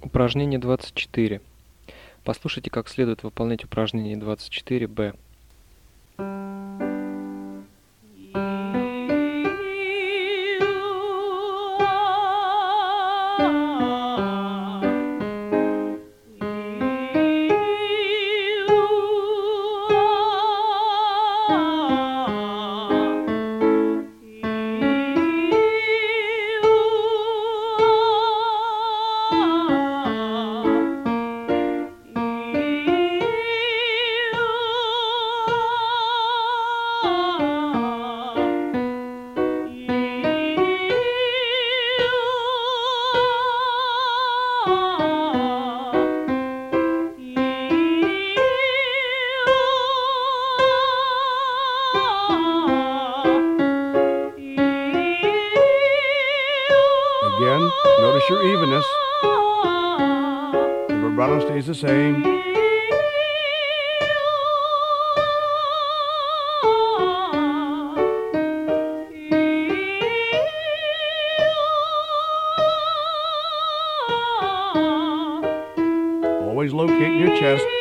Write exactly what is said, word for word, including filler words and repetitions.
Упражнение двадцать четыре. Послушайте, как следует выполнять упражнение двадцать четыре бэ. Again, notice your evenness. The vibrato stays the same. Always locate your chest.